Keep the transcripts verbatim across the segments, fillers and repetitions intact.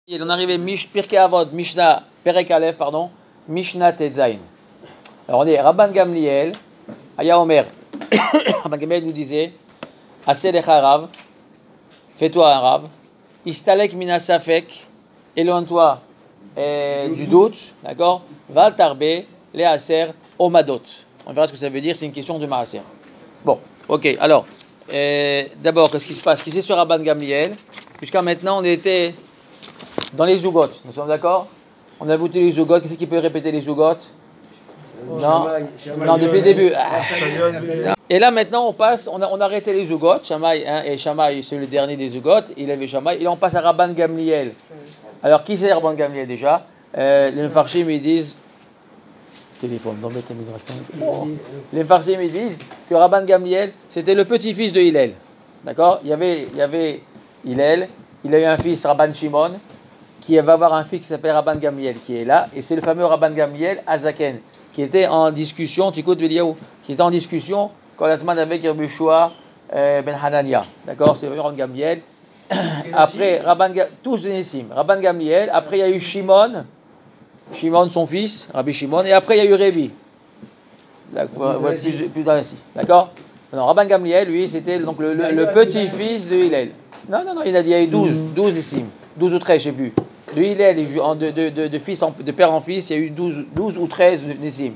Il en arrivait Mish Pirkei Avot, Mishnah Perek Aleph, pardon, Mishnah Tetzain. Alors on est Rabban Gamliel, Aya Omer. Rabban Gamliel nous disait, Aseh lecha Rav, fais-toi un Rav, Istalek mina safek, éloigne-toi euh, du doute, d'accord? Val tarbe le aser omadot. On verra ce que ça veut dire, c'est une question de maaser. Bon, ok, alors, euh, d'abord, qu'est-ce qui se passe? Qui c'est sur Rabban Gamliel? Jusqu'à maintenant, on était dans les zougotes, nous sommes d'accord? On a voté les zougotes, qu'est-ce qui peut répéter les zougotes? Non, non, depuis le début. Ah. Et là maintenant on passe, on a, on a arrêté les zougotes, Shamaï, hein, et Shamaï c'est le dernier des zougotes, il avait Shamaï, et là on passe à Rabban Gamliel. Alors qui c'est Rabban Gamliel déjà? euh, Les Mefarshim ils disent, téléphone, non mais oh. Les Mefarshim ils disent que Rabban Gamliel c'était le petit-fils de Hillel, d'accord? Il y avait, il y avait Hillel, il a eu un fils Rabban Shimon, qui va avoir un fils qui s'appelle Rabban Gamliel, qui est là, et c'est le fameux Rabban Gamliel Azaken, qui était en discussion, Tikut Beliaou, qui était en discussion quand la semaine avec Rabbi Yehoshua euh, ben Hanania, d'accord, c'est le Rabban Gamliel. Après Rabban tous les Nissim, Rabban Gamliel, après il y a eu Shimon, Shimon son fils, Rabbi Shimon, et après il y a eu Révi, plus, plus dans ici, d'accord. Non, Rabban Gamliel, lui, c'était donc le, le, le petit-fils de Hillel. Non, non, non, il a dit il y a eu douze, douze Nissim, douze ou treize, je ne sais plus. De Hillel, de, de, de, de, fils en, de père en fils, il y a eu douze, douze ou treize Nissim.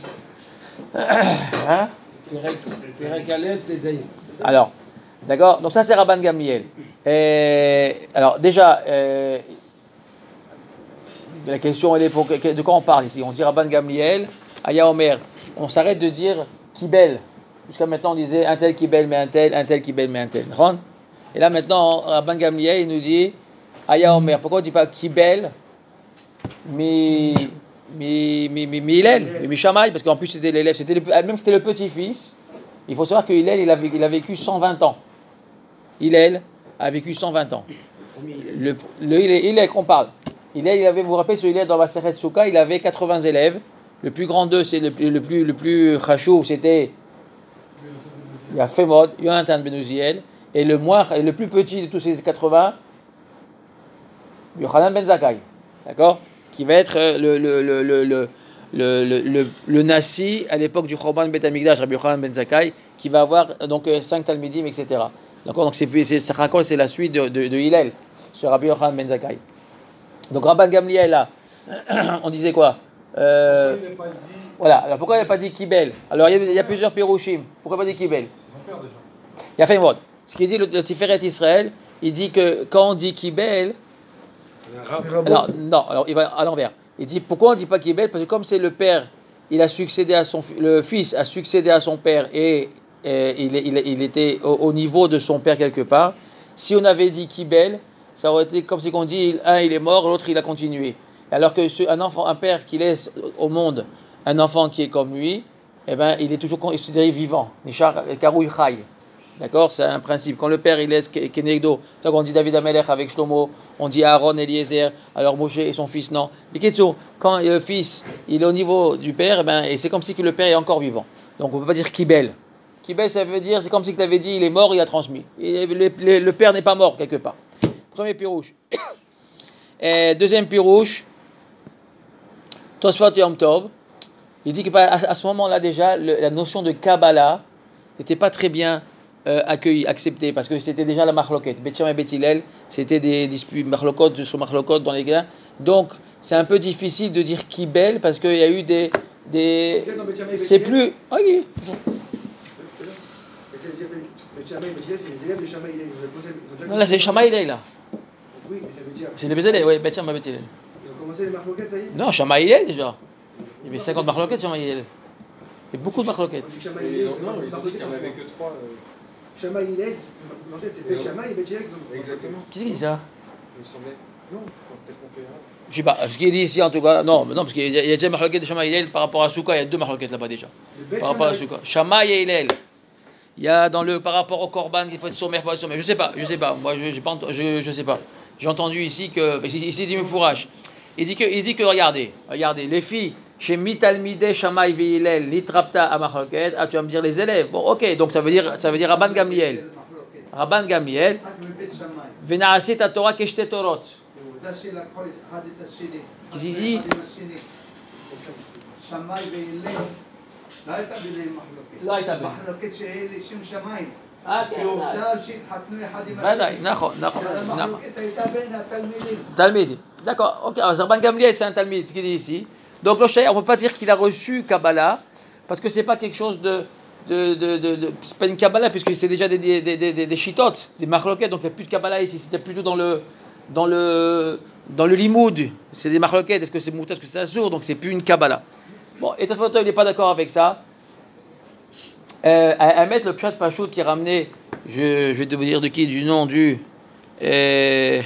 Hein? Alors, d'accord, donc ça c'est Rabban Gamliel. Et, alors déjà, euh, la question elle est pour, de quoi on parle ici? On dit Rabban Gamliel, Aya Omer. On s'arrête de dire Kibel. Jusqu'à maintenant on disait un tel Kibel mais un tel, un tel Kibel mais un tel. Et là maintenant, Rabban Gamliel il nous dit Aya Omer. Pourquoi on ne dit pas Kibel mais mais mais mais Hillel, mais Shamaï, parce qu'en plus c'était l'élève, c'était le, même c'était le petit-fils. Il faut savoir que Hillel il a, il a vécu cent vingt ans. Hillel a vécu cent vingt ans. Le, le Hillel qu'on parle. Hillel, il avait, vous vous rappelez, ce Hillel dans la Masechet Souka, il avait quatre-vingts élèves. Le plus grand d'eux, c'est le, le plus le plus chachouv, c'était il y a Femod, Yonatan ben Uziel, et le moins, et le plus petit de tous ces quatre-vingts, Yochanan ben Zakkai, d'accord, qui va être le le le le le le le, le, le nasi à l'époque du Chorban Bet Hamikdash, Rabbi Yochanan ben Zakkai, qui va avoir donc cinq talmidim, et cetera. D'accord, donc c'est c'est c'est, c'est la suite de de, de Hillel, sur Rabbi Yochanan ben Zakkai. Donc Rabban Gamliel là, on disait quoi? Euh, voilà. Alors pourquoi il n'a pas dit Kibel? Alors il y, a, il y a plusieurs pirouchim. Pourquoi pas dit Kibel? Il y a fait une mode. Ce qui dit le, le Tiferet Israël, il dit que quand on dit Kibel, alors, non, alors il va à l'envers. Il dit pourquoi on ne dit pas Kibel? Parce que comme c'est le père, il a succédé à son, le fils a succédé à son père et, et il, il, il était au, au niveau de son père quelque part. Si on avait dit Kibel, ça aurait été comme si on dit un il est mort, l'autre il a continué. Alors que ce, un enfant, un père qui laisse au monde un enfant qui est comme lui, eh ben il est toujours considéré vivant. Nishar karouy chay. D'accord, c'est un principe. Quand le père il laisse Kenegdo, donc on dit David Amelech avec Shlomo, on dit Aaron Eliezer, alors Moshe et son fils non. Mais Ketso, quand le fils il est au niveau du père, eh ben et c'est comme si que le père est encore vivant. Donc on peut pas dire Kibel. Kibel ça veut dire c'est comme si tu avais dit il est mort, il a transmis. Et le, le, le père n'est pas mort quelque part. Premier pirouche. Et deuxième pirouche, Tosfot Yom Tov, il dit qu'à à ce moment-là déjà, le, la notion de Kabbalah n'était pas très bien euh, accueillie, acceptée, parce que c'était déjà la marloquette. Beth Shammai et Beth Hillel, c'était des disputes, marloquot sur marloquot dans les gars. Donc, c'est un peu difficile de dire Kibel, parce qu'il y a eu des... des c'est plus... Oh, oui. Non, là, c'est Shammai Hillel, là. Oui, mais ça veut dire. C'est les Bézélé, oui, Beth Shammai et Beth Hillel. Ils ont commencé les marloquettes, ça y est? Non, Shammai Hillel déjà. Il y avait cinquante marloquettes, Shammai Hillel. Il y a beaucoup de marloquettes. Shammai Hillel, non, ils ont dit qu'il n'y en avait que trois. Shammai Hillel, en fait, c'est Beth Shammai et Beth Hillel. Exactement. Qui c'est qui dit ça? Il me semblait. Non, peut-être qu'on fait erreur. Je sais pas, ce qui est dit ici en tout cas, non, non parce qu'il y a déjà marloquettes de Shammai Hillel par rapport à Souka, il y a deux marloquettes là-bas déjà. Par rapport à Souka. Shammai et Hillel. Il y a dans le par rapport au Korban qu'il faut être sommaire, pas sommaire. Je sais pas, je sais pas. Moi, je, j'ai pas, je, je sais pas. J'ai entendu ici que, ici, ici il dit Mefourash. Il dit que, il dit que, regardez, regardez, les filles, chez Mitalmide Shammai Ve'Hillel, Litrapta Amachloket, ah, tu vas me dire les élèves. Bon, ok, donc ça veut dire, ça veut dire Rabban Gamliel. Rabban Gamliel, Vena'asit Torah Keshte Torot. Qu'est-ce qu'il dit? לא הייתה בין. מחלוקת שהיא לשם שמיים. אה, כן. ועובדה שהתחתנו אחד עם ודאי, נכון, נכון. נכון. המחלוקת הייתה בין התלמידים. Talmid. D'accord, ok. Alors, Rabban Gamliel, c'est un Talmid qui dit ici. Donc, le Shaya, on ne peut pas dire qu'il a reçu Kabbalah, parce que ce n'est pas quelque chose de. de, de, de, de c'est pas une Kabbalah, puisque c'est déjà des, des, des, des, des chitotes, des marloquettes, donc il n'y a plus de Kabbalah ici. C'était plutôt dans le. dans le. dans le limoud. C'est des marloquettes. Est-ce que c'est mouta, est-ce que c'est assour? Donc, c'est plus une Kabbalah. Bon, et Tafota, il n'est pas d'accord avec ça. Euh, à, à mettre le pshat Pachout qui est ramené, je, je vais te vous dire de qui, du nom du. Euh,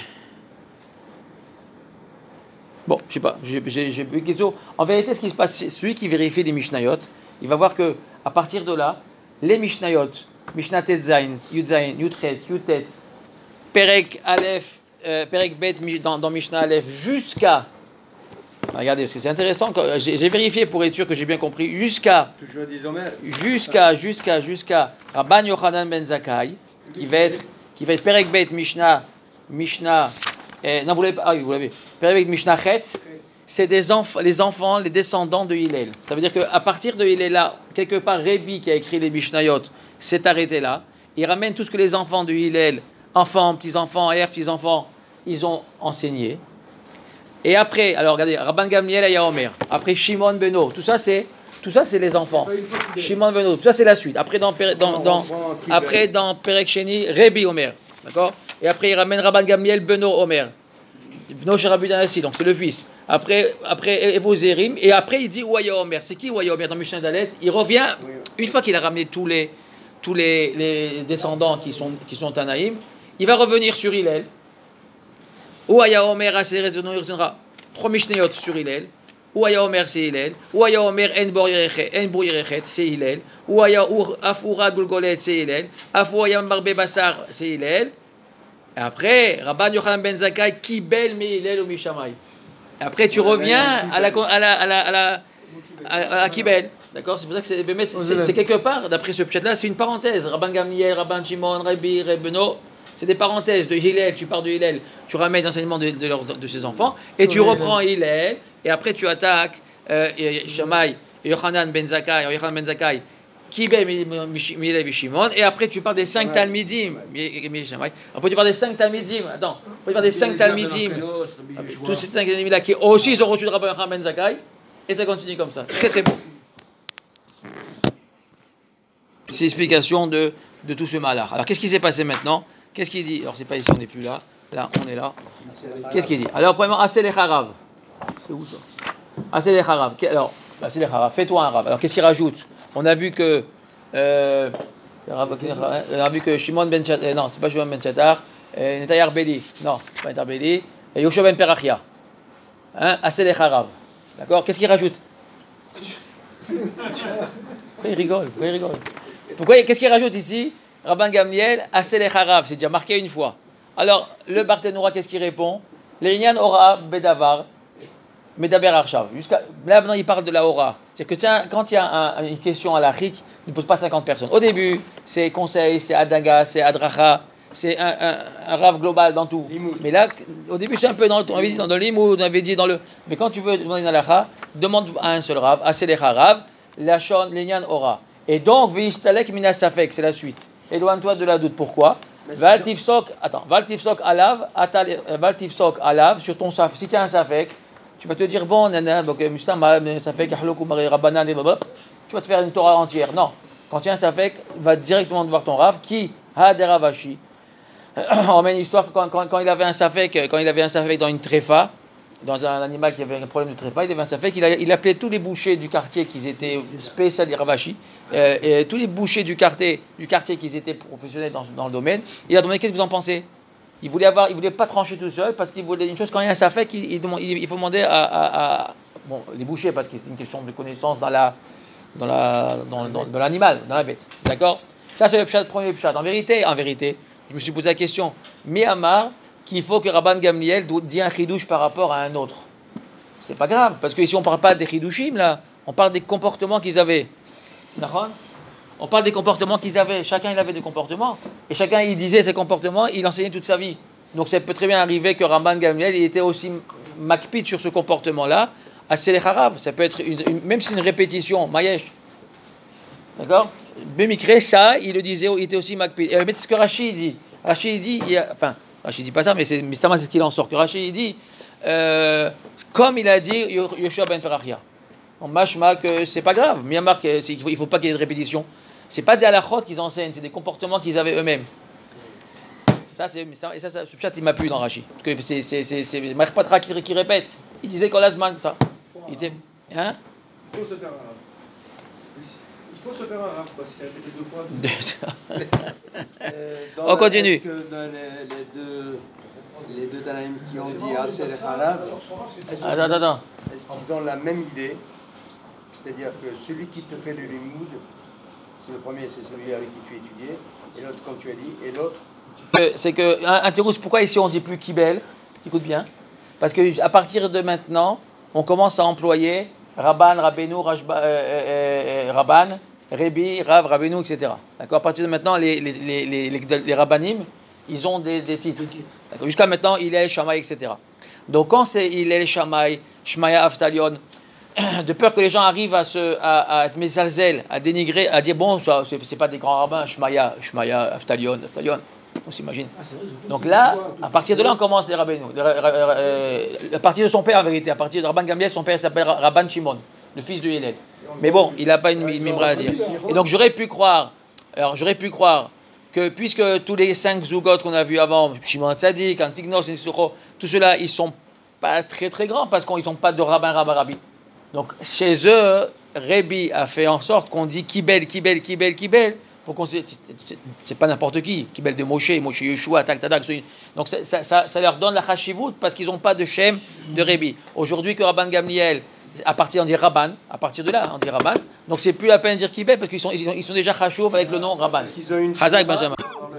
bon, je sais pas, j'ai, j'ai, j'ai, en vérité, ce qui se passe, c'est celui qui vérifie les Mishnayot, il va voir que à partir de là, les Mishnayot, Mishnah Tetzain, Yudzain, Yudchet, Yutet, Perek Aleph, euh, Perek Bet dans, dans Mishnah Aleph, jusqu'à. Regardez, parce que c'est intéressant, quand, j'ai, j'ai vérifié pour être sûr que j'ai bien compris, jusqu'à. Toujours des Omer. Jusqu'à, jusqu'à, jusqu'à Rabban Yochanan ben Zakkai, qui va être, qui va être Perek Bet Mishnah, Mishnah, eh, non vous l'avez pas, ah oui vous l'avez, Perek Bet Mishnah Chet, c'est des enf- les enfants, les descendants de Hillel. Ça veut dire qu'à partir de Hillel là, quelque part Rébi qui a écrit les Mishnayot s'est arrêté là, il ramène tout ce que les enfants de Hillel, enfants, petits-enfants, arrière-petits-enfants, ils ont enseigné. Et après, alors regardez, Rabban Gamliel et Yaomer, après Shimon Beno, tout ça c'est, tout ça c'est les enfants. Shimon Beno, tout ça c'est la suite. Après dans, dans, dans, après dans Perek Sheni, Rebi Omer, d'accord. Et après il ramène Rabban Gamliel Beno Omer, Beno Sherabi Danassi, donc c'est le fils. Après, après Evo Zerim, et après il dit Ouaya Omer. C'est qui Ouaya Omer dans Mishnah Dalet? Il revient une fois qu'il a ramené tous les, tous les, les descendants qui sont, qui sont Tanaïm, il va revenir sur Hillel. Ou Aya Omer Aseret Zono Irtunra, trois Mishnayot sur Hillel. Ou Aya Omer c'est Hillel. Ou Aya Omer En Bor Yerechet c'est Hillel. Ou Aya Afura Gulgolet c'est Hillel. Afu Aya Marbe Basar c'est Hillel. Et après, Rabban Yochanan ben Zakkai Kibel me Hillel ou Mishamai. Après tu reviens à la à la à la à la à la Kibel. D'accord, c'est pour ça que c'est, c'est, c'est, c'est quelque part, d'après ce pchat là, c'est une parenthèse. Rabban Gamliel, Rabban Shimon, Rabbi, Rebeno. C'est des parenthèses de Hillel, tu pars de Hillel, tu ramènes l'enseignement de, de, de, de ses enfants, et tu reprends Hillel, et après tu attaques euh, Shammai, Yochanan ben Zakkai, Yochanan ben Zakkai, Kibel, Hillel et Shimon, et après tu parles des cinq Talmidim, après tu parles des cinq Talmidim, attends, après tu parles des cinq Talmidim, tous ces cinq Talmidim là qui aussi sont reçus de Rabbi Yochanan ben Zakkai, et ça continue comme ça, très très beau. C'est l'explication de, de tout ce malheur. Alors qu'est-ce qui s'est passé maintenant? Qu'est-ce qu'il dit? Alors c'est pas ici, on n'est plus là. Là, on est là. Qu'est-ce qu'il dit? Alors premièrement, Asel et Harav. C'est où ça? Asel et Harav. Alors, Asel et Harav, fais-toi un Rav. Alors qu'est-ce qu'il rajoute? On a vu que... Euh, on a vu que Shimon ben Chatar... Non, c'est pas Shimon ben Chatar. Netayar Beli. Non, pas Netayar Beli. Et Yoshua ben Perachia. Hein? Asel et Harav. D'accord? Qu'est-ce qu'il rajoute? Pourquoi il rigole? Pourquoi il rigole? Pourquoi, qu'est-ce qu'il rajoute ici? Rabban Gamliel, Asel et Harav, c'est déjà marqué une fois. Alors, le Barthénoura, qu'est-ce qu'il répond? L'Inyan Ora Bedavar, Medaber Arshav. Jusqu'à là, maintenant, il parle de la Ora. C'est que tiens, quand il y a un, une question à la Rik, il ne pose pas cinquante personnes. Au début, c'est conseil, c'est Adaga, c'est Adracha, c'est un, un, un Rav global dans tout. Limoud. Mais là, au début, c'est un peu dans le, on avait dit dans le Limoud, on avait dit dans le. Mais quand tu veux demander une halakha, demande à un seul Rav, Asel et Harav, Lachon, l'Inyan Ora. Et donc, Vistalek Minas Safek, c'est la suite. Éloigne-toi de la doute. Pourquoi? Valtifsok, attends, Valtifsok alav, Valtifsok alav sur ton safek. Si tu as un safek, tu vas te dire bon, nana, donc Mustama, safek, Ahlok ou Marie Rabbanan, tu vas te faire une Torah entière. Non, quand tu as un safek, va directement voir ton Rav qui a des Ravashi. On ramène une histoire que quand, quand, quand il avait un safek, quand il avait un safek dans une tréfa, dans un animal qui avait un problème de tréfa, il avait un safek, il, a, il appelait tous les bouchers du quartier qui étaient spécial des Ravashi. Euh, et tous les bouchers du quartier, du quartier qui étaient professionnels dans, dans le domaine, il a demandé qu'est-ce que vous en pensez. Il voulait avoir, il voulait pas trancher tout seul parce qu'il voulait une chose, quand il y a un safek, il, il, il, il faut demander à, à, à bon, les bouchers parce que c'est une question de connaissance dans la, dans la, dans, dans, dans l'animal, dans la bête, d'accord. Ça c'est le pshat, premier pshat. En vérité, en vérité, je me suis posé la question, mais Amar, qu'il faut que Rabban Gamliel dise un chidouche par rapport à un autre. C'est pas grave parce que ici on parle pas des chidushim là, on parle des comportements qu'ils avaient. On parle des comportements qu'ils avaient. Chacun il avait des comportements. Et chacun il disait ses comportements, il enseignait toute sa vie. Donc ça peut très bien arriver que Rabban Gamliel il était aussi makpid sur ce comportement-là, à Selech Harav. Ça peut être, une, une, même si c'est une répétition, Mayesh. D'accord? Bémikré, ça, il le disait, il était aussi makpid. Et mais c'est ce que Rashi dit. Rashi dit, il a, enfin, Rashi dit pas ça, mais c'est, mais c'est ce qu'il en sort. Que Rashi il dit, euh, comme il a dit Yoshua ben Ferachia. On mâchma que c'est pas grave. Mais il marque, il faut, il faut pas qu'il y ait de répétition. C'est pas des halachot qu'ils enseignent, c'est des comportements qu'ils avaient eux-mêmes. Ça, c'est, et ça, ça, ce chat, il m'a plu dans Rashi. Parce que c'est, c'est, c'est, c'est Marc Patra qui, qui répète. Il disait qu'on l'asman, ça. Il était, hein? Il faut se faire un rave. Il faut se faire un rave, quoi, si c'est répété deux fois. Euh, On continue. Est-ce que dans les, les deux, les deux Tanaïm qui ont dit assez les Arabes, est-ce, Attends, attends, attends. est-ce qu'ils ont la même idée? C'est-à-dire que celui qui te fait le limoud, c'est le premier, c'est celui avec qui tu étudiais, et l'autre, comme tu as dit, et l'autre. C'est, c'est que, un, un Tirouz, pourquoi ici on dit plus Kibel? T'écoutes bien? Parce que à partir de maintenant, on commence à employer Rabban, Rabbeinu, Rajba, euh, euh, euh, Rabban, Rebi, Rav, Rabbeinu, et cetera. D'accord? À partir de maintenant, les, les, les, les, les, les Rabbanim, ils ont des, des titres. D'accord? Jusqu'à maintenant, il est Shamaï, et cetera. Donc quand c'est il est Shamaï, Shmaya Aftalion, de peur que les gens arrivent à, se, à, à être mésalzel, à dénigrer, à dire bon, ça, c'est, c'est pas des grands rabbins, Shmaya, Shmaya, Aftalion, Aftalion. On s'imagine. Donc là, à partir de là, on commence les rabbins. À partir de son père, en vérité, à partir de Rabban Gamliel, son père s'appelle Rabban Shimon, le fils de Hillel. Mais bon, il n'a pas une, une mimra à dire. Et donc j'aurais pu croire, alors j'aurais pu croire que puisque tous les cinq zougot qu'on a vus avant, Shimon Tzadik, Antignos, Nisuro, tout cela, ils sont pas très très grands parce qu'ils n'ont pas de rabbin, rabbin, rabbi. Donc chez eux, Rebi a fait en sorte qu'on dit Kibel, Kibel, Kibel, Kibel. Pour qu'on c'est, c'est, c'est pas n'importe qui, Kibel de Moshe, Moshe Yeshua, tak, tak, tak. Donc ça, ça, ça, ça leur donne la chashivut parce qu'ils n'ont pas de shem de Rebi. Aujourd'hui que Rabban Gamliel, à partir on dit Rabban, à partir de là on dit Rabban. Donc c'est plus la peine de dire Kibel parce qu'ils sont, ils sont, ils sont déjà chashouv avec le nom Rabban. Est-ce qu'ils ont une Chazak Benjamin.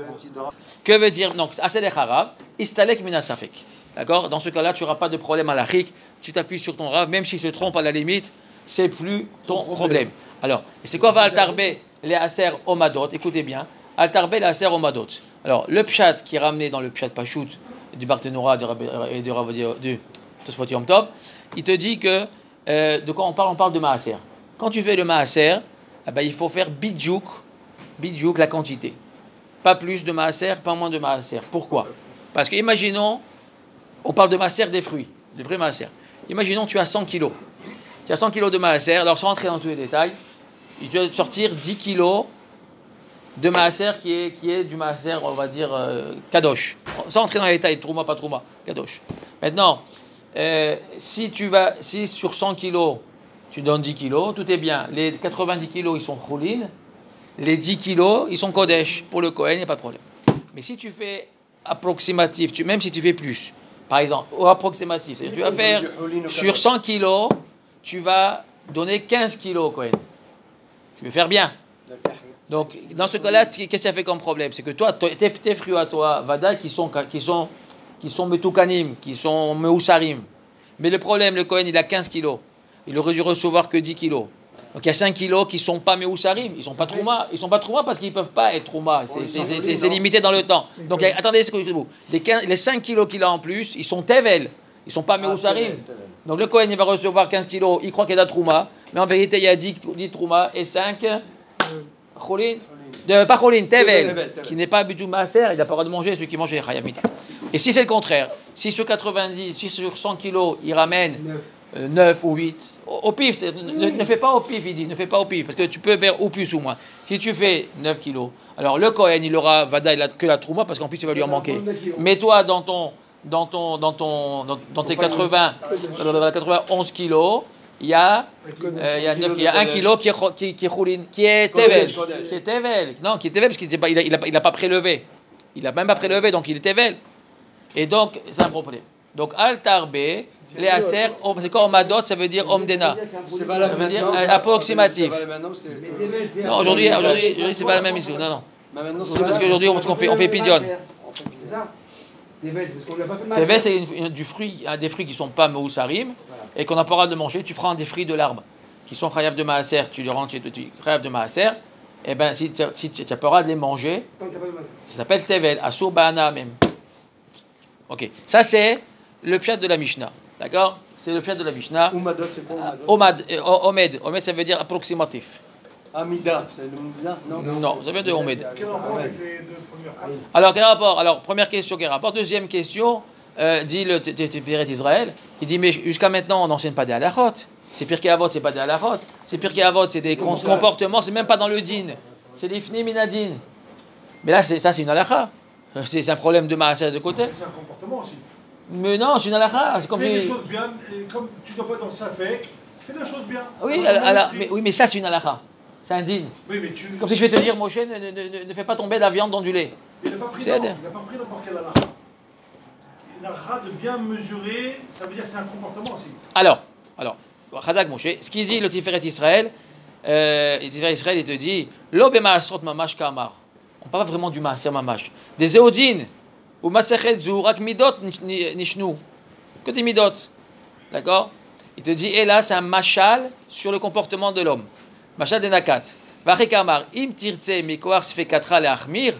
Que veut dire donc Aselech Harav, Istalek Minasafek. D'accord? Dans ce cas-là, tu n'auras pas de problème à la chik, tu t'appuies sur ton Rav, même s'il se trompe à la limite, c'est plus ton problème. Alors, et c'est quoi va Altarbe les Aser Omadot? Écoutez bien, Altarbe les Aser Omadot. Alors, le Pshat qui est ramené dans le Pshat Pashut du Barthénora et du Rav du Tosfot Yom Tov, il te dit que, euh, de quoi on parle? On parle de Maaser. Quand tu fais le Maaser, eh ben, il faut faire bidjouk, bidjouk la quantité. Pas plus de Maaser, pas moins de Maaser. Pourquoi? Parce que, imaginons, on parle de Maaser des fruits, de vrai Maaser. Imaginons tu as cent kilos. Tu as cent kilos de Maaser, alors sans rentrer dans tous les détails, tu vas sortir dix kilos de Maaser qui est, qui est du Maaser, on va dire, euh, Kadosh. Sans rentrer dans les détails, Trouma, pas Trouma, Kadosh. Maintenant, euh, si, tu vas, si sur cent kilos, tu donnes dix kilos, tout est bien. Les quatre-vingt-dix kilos, ils sont Choulin. Les dix kilos, ils sont Kodesh. Pour le Kohen, il n'y a pas de problème. Mais si tu fais approximatif, tu, même si tu fais plus, par exemple, ou approximatif, c'est-à-dire tu vas faire sur cent kilos, tu vas donner quinze kilos au Kohen. Tu veux faire bien. Donc, dans ce cas-là, qu'est-ce que ça fait comme problème? C'est que toi, tes, tes fruits à toi, Vada, qui sont, qui sont, qui sont Metoukanim, qui sont Meussarim. Mais le problème, le Kohen, il a quinze kilos. Il aurait dû recevoir que dix kilos. Donc, il y a cinq kilos qui ne sont pas Meussarim. Ils ne sont pas Trouma. Ils ne sont pas Trouma parce qu'ils ne peuvent pas être Trouma. C'est, c'est, c'est, c'est, c'est limité dans le temps. Donc, attendez, c'est vous. Les, quinze, les cinq kilos qu'il a en plus, ils sont Tevel. Ils ne sont pas Meussarim. Donc, le Kohen, il va recevoir quinze kilos. Il croit qu'il y a de Trouma. Mais en vérité, il y a dix, dix Trouma et cinq Cholin. De, pas Cholin, Tevel. Qui n'est pas Bidou Maaser. Il n'a pas le droit de manger celui qui mange les Chayamita. Et si c'est le contraire, si sur quatre-vingt-dix, si sur cent kilos, il ramène euh, neuf ou huit, au, au pif, c'est, ne, ne fais pas au pif, il dit, ne fais pas au pif, parce que tu peux faire au plus ou moins. Si tu fais neuf kilos, alors le Kohen, il aura Vada, il a que la Trouma, parce qu'en plus, tu vas lui en manquer. Mais toi, dans ton, dans ton, dans ton, dans, dans tes quatre-vingts, quatre-vingt-onze kilos, il y a, euh, il y a, neuf, il y a un kilo qui est, qui, qui est Choulin, qui est Tevel, qui est Tevel, non, qui est Tevel, parce qu'il n'a pas, il a, il a, il a pas prélevé. Il n'a même pas prélevé, donc il est Tevel. Et donc, c'est un problème. Donc, Altarbe, les Aser, c'est quoi Omadot? Ça veut dire Omdena. C'est Ça veut dire euh, approximatif. Non, aujourd'hui, aujourd'hui, aujourd'hui c'est pas la même issue. Non, non. Aujourd'hui, parce qu'aujourd'hui, on, on fait, on fait pigeon. C'est ça? Tevel, c'est parce qu'on l'a pas fait. Tevel, c'est une, une, du fruit, un des fruits qui ne sont pas Meussarim et qu'on n'a pas le droit de manger. Tu prends des fruits de l'arbre qui sont Chayav de Maaser, tu les rentres chez toi, Chayav de Maaser. Et bien, si tu n'as pas le droit de les manger, ça s'appelle Tevel, Asur Ba'ana même. Ok, ça c'est le pshat de la Mishnah. D'accord? C'est le pshat de la Mishnah. Oumadot, c'est quoi Ah, Oumadot? Omad, euh, o- Omed, Omed ça veut dire approximatif. Amida, c'est le Mida? Non, Non, ça vient de Omed. Quel rapport avec les deux premières phrases? Alors, quel rapport? Alors, première question, quel rapport? Deuxième question, euh, dit le Tiferet d'Israël, il dit, mais jusqu'à maintenant, on n'enseigne pas des halachot. C'est pire qu'avot, c'est pas des halachot. C'est pire qu'avot, c'est des com- comportements, c'est même pas dans le din. C'est l'ifni minadin. Mais là, c'est, ça, c'est une halakha. C'est, c'est un problème de maaser de côté. C'est un comportement aussi. Mais non, c'est une halakha. C'est comme Fais les si- choses bien, et comme tu ne dois pas dans sa fake, fais les choses bien. Oui, Ça va alors, dans mais, l'esprit. oui, mais ça, c'est une halakha. C'est un din. Oui, mais tu. Comme si je vais te dire, Moshe, ne, ne, ne, ne fais pas tomber la viande dans du lait. Il n'a pas pris C'est non, Adèle. il n'a pas pris n'importe quel halakha. Une halakha de bien mesurer, ça veut dire que c'est un comportement aussi. Alors, alors, Chazak Moshe, ce qu'il dit le Tiferet Israël, euh, le Tiferet Israël, il te dit, Lo b'maasrot mamash kamar. On parle vraiment du maaser mamash. Des éodines, ou masechet zurak midot nishnu. Que des midot. D'accord? Il te dit, et là, c'est un machal sur le comportement de l'homme. Machal de nakat. Vachek kamar, im tirtse mikoar sfekatra leachmir.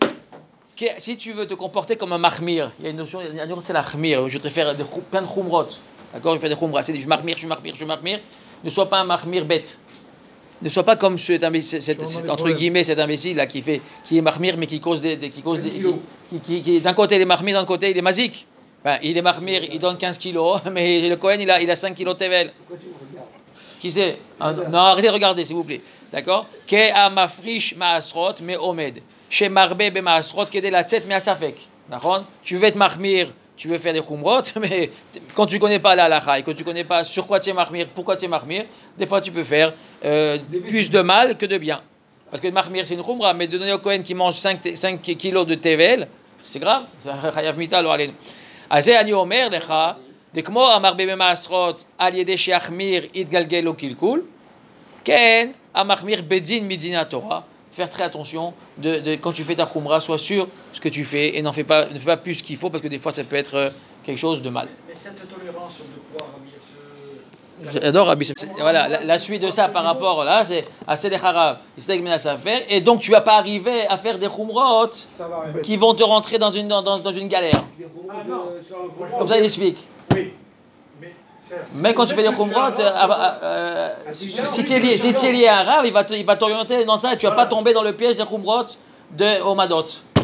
Que- Si tu veux te comporter comme un mahmir, il y a une notion, il y a une notion c'est l'achmir. Je voudrais faire des chou- plein de khumrot. D'accord? Je fais des khumrot. C'est des je mahmir, je mahmir, je mahmir. Ne sois pas un mahmir bête. Ne sois pas comme cet imbécile, cet- cet- entre guillemets, cet imbécile là qui fait, qui est mahmir mais qui cause des, des- qui cause des, qui, qui, qui- d'un côté il est mahmir, d'un côté il est mazik. Enfin, il est mahmir, il donne quinze kilos, mais le Cohen il a, il a cinq kilos de tevel. Qui c'est? Ah, non, arrêtez de regarder, s'il vous plaît. D'accord? Ke a mafrish maasrot me omed. Chez marbe be maasrot kede la tset me asafek. D'accord? Tu veux être mahmir, tu veux faire des khumrot, mais quand tu connais pas la halakha et que tu connais pas sur quoi tu es mahmir, pourquoi tu es mahmir, des fois tu peux faire euh, plus de mal que de bien. Parce que le mahmir c'est une khumra, mais de donner au Cohen qui mange cinq kilos de tevel, c'est grave. C'est un chayav mita lo alenu. Azé ani omer lecha. דכמו אמר במעשרות על ידי שיחמיר יתגלגל לו קלקול, כן, המחמיר בדין מדין התורה. Faire très attention de, de, quand tu fais ta khumra, sois sûr ce que tu fais et n'en fais pas, ne fais pas plus qu'il faut parce que des fois ça peut être euh, quelque chose de mal. Mais cette tolérance de pouvoir J'adore Rabbi Shimon. Voilà, la, la suite de ça par rapport là, c'est assez des harav, et donc tu vas pas arriver à faire des khumrot Ça va arriver. qui vont te rentrer dans une, dans, dans une galère. Ah non. Comme ça il explique. Oui. Mais, c'est- Mais quand tu fais des peut-être que khumrot, tu as- euh, euh, si tu es lié, si tu es lié à un rave, il va te- il va t'orienter dans ça et tu vas pas tomber dans le piège des khumrot de Omadot.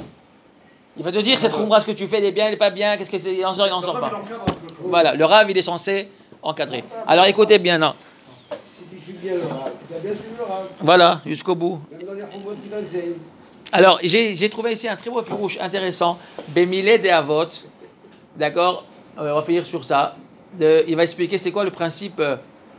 Il va te dire cette khumra, ce que tu fais, elle est bien, elle est pas bien, qu'est-ce que c'est, il en sort, il en sort pas. Voilà, le rave, il est censé encadrer. Alors écoutez bien, non. Si tu suis bien le rap, tu as bien suivi le rap. Voilà, jusqu'au bout. Même dans les robots qui t'enseignent. Alors, j'ai j'ai trouvé ici un très beau pirouche intéressant. Bemile de Avot. D'accord? Euh, on va finir sur ça. De- il va expliquer c'est quoi le principe euh,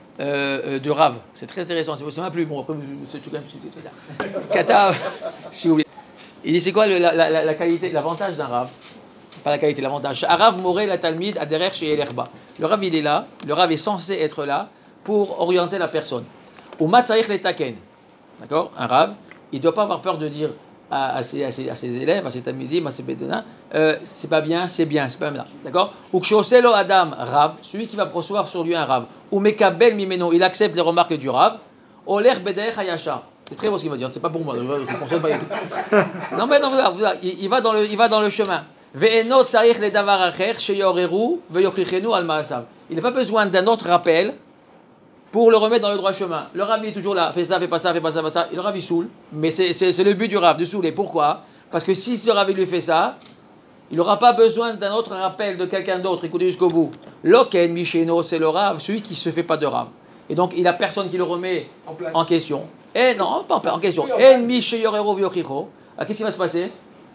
euh, de Rav. C'est très intéressant. C'est pas plus bon. Après, vous- c'est tout quand même. Kata, si vous voulez. Il dit c'est quoi le- la, la- la- la qualité, l'avantage d'un Rav? Pas la qualité, l'avantage. Arav Moré la Talmid Aderer chez Elerba. Le Rav, il est là. Le Rav est censé être là pour orienter la personne. Ou Matzarich le Taken. D'accord? Un Rav, il ne doit pas avoir peur de dire à, à, ses, à, ses, à ses élèves, à ses tamidim, à ses bédénins, euh, c'est pas bien, c'est bien, c'est pas bien. D'accord? Ou Kshoselo Adam, Rav, celui qui va recevoir sur lui un Rav. Ou Mekabel Mimeno, il accepte les remarques du Rav. Oler Bederech Hayashar. C'est très beau ce qu'il va dire, c'est pas pour moi, je ne conseille pas du tout. Non, mais non, voilà, voilà, il, il, va dans le, il va dans le chemin. Ve'eno tzarich le davar acher sheyoreru ve'yochichenu al ma'asav. Il n'a pas besoin d'un autre rappel pour le remettre dans le droit chemin. Le Rav il est toujours là, fais ça, fais pas ça, fais pas ça, fais pas ça. Et le Rav il saoule, mais c'est, c'est, c'est le but du Rav, de saouler. Pourquoi? Parce que si le Rav il lui fait ça, il n'aura pas besoin d'un autre rappel de quelqu'un d'autre. Écoutez jusqu'au bout. Loken Misheno, c'est le Rav, celui qui ne se fait pas de Rav. Et donc il n'a personne qui le remet En place. en question. Et non, pas en, en question. En Misheyorero Vyochicho. Ah, qu'est-ce qui va se passer?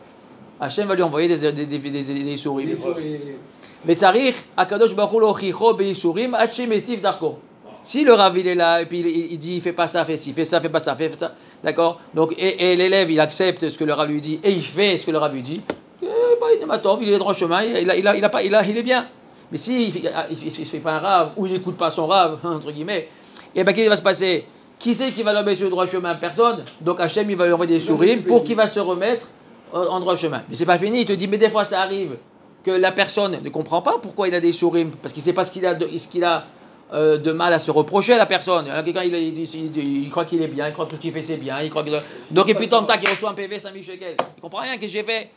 Hachem va lui envoyer des, des, des, des, des, des souris. C'est faux, et- Vetzarich, Akadosh Baruch Hu Lochicho Beisurim, Hachem Etiv Darko. Si le Rav il est là et puis il, il, il dit fais pas ça, fais ci, fais ça, fais pas ça, fais ça, d'accord? Donc et, et l'élève il accepte ce que le Rav lui dit et il fait ce que le Rav lui dit. Eh, bah, il est matov, il est droit chemin, il, a, il, a, il, a pas, il, a, il est bien. Mais si il ne fait pas un Rav ou il n'écoute pas son Rav entre guillemets, et ben qu'est-ce qui va se passer? Qui c'est qui va l'emmener sur le droit chemin? Personne. Donc Hachem il va lui envoyer des souris pour qu'il va se remettre en droit chemin. Mais c'est pas fini. Il te dit mais des fois ça arrive que la personne ne comprend pas pourquoi il a des souris parce qu'il sait pas ce qu'il a de, ce qu'il a euh, de mal à se reprocher à la personne. Il y en a quelqu'un il, il, il, il, il croit qu'il est bien, il croit que tout ce qu'il fait c'est bien, il croit que donc et puis tant tac il reçoit un P V cinq mille shekels. Il comprend rien, qu'est-ce que j'ai fait?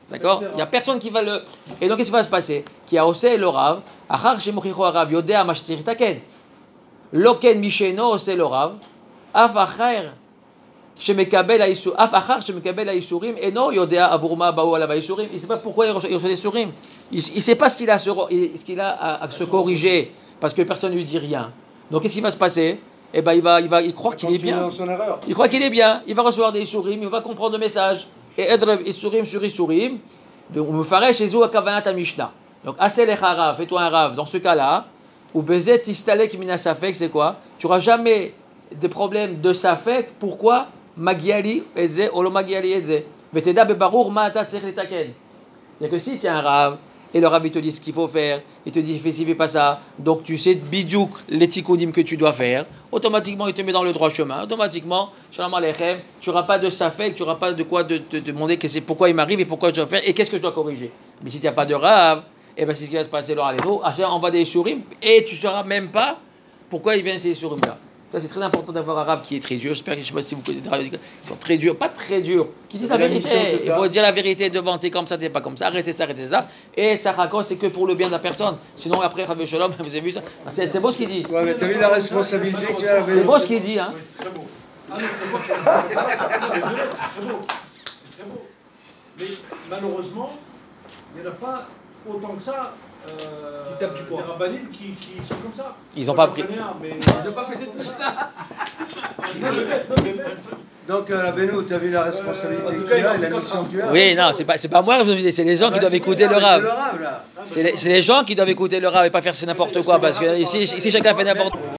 D'accord? Il n'y a personne qui va le. Et donc, qu'est-ce qui va se passer? Qui a osé le Rav, Achar Shemochicho Rav, Yodea Mashtir Taken. Loken Misheno osé le Rav, Af Achar Shemekabel Aïsou, Af Achar Shemekabel Aïsourim, et non Yodea Avurma Baou Alava Aïsourim. Il ne sait pas pourquoi il reçoit, il reçoit des sourim. Il ne sait pas ce qu'il a, à se, ce qu'il a à, à se corriger, parce que personne ne lui dit rien. Donc, qu'est-ce qui va se passer? Eh ben, il va, il va, il croit qu'il est bien. Dans son erreur. Il croit qu'il est bien. Il va recevoir des sourim, il va comprendre le message. Et Edrev Isurim sur Isurim, on me ferait chez Zou Akavanat Mishnah. Donc, Asel Echarav, fais-toi un Rav. Dans ce cas-là, ou Bezet Tistalek Mina Safek, c'est quoi? Tu n'auras jamais de problème de Safek. Pourquoi? Magiali Edze, Olo Magiali Edze. Veteda Bebarour Ma'ata Tzech Letaken. C'est-à-dire que si tu as un Rav, et le Rav il te dit ce qu'il faut faire, il te dit fais ci, fais pas ça, donc tu sais bidouk les tikkunim que tu dois faire, automatiquement il te met dans le droit chemin, automatiquement, shalom aleichem, tu n'auras pas de safek, tu n'auras pas de quoi te de, de, de demander que c'est pourquoi il m'arrive et pourquoi je dois faire et qu'est-ce que je dois corriger. Mais si tu n'as pas de Rav, et ben c'est ce qui va se passer, Laura Leno, on va des sourim et tu ne sauras même pas pourquoi il vient ces sourim là. Ça, c'est très important d'avoir un Rav qui est très dur. J'espère que je ne sais pas si vous connaissez des Rav qui sont très durs, pas très durs, qui disent la vérité. Il faut dire la vérité devant, t'es comme ça, t'es pas comme ça, arrêtez ça, arrêtez ça. Et ça raconte, c'est que pour le bien de la personne. Sinon, après, Rav Shalom, vous avez vu ça? C'est, c'est beau ce qu'il dit. Ouais, mais t'as vu la responsabilité que tu as avec. C'est beau ce qu'il dit, hein. Très beau. Ah, mais très beau. Très beau. Très beau. Mais malheureusement, il n'y en a pas autant que ça. Euh, Qui tapent du poing. Des rabbinim qui, qui sont comme ça. Ils n'ont Moi, pas j'en pris. connais un, mais... Ils n'ont pas fait cette Mishnah. Non, mais- non, mais même. Donc, euh, la Beno, t'as vu la responsabilité Euh, en tout que cas, tu as et il la faut mission que tu as. Oui, non, c'est pas, c'est pas moi, c'est les gens Ah qui bah, doivent c'est écouter bien, le mais Rav. Le Rav, là. C'est les, c'est les gens qui doivent écouter le Rav et pas faire c'est n'importe quoi, parce que ici, ici chacun fait n'importe quoi.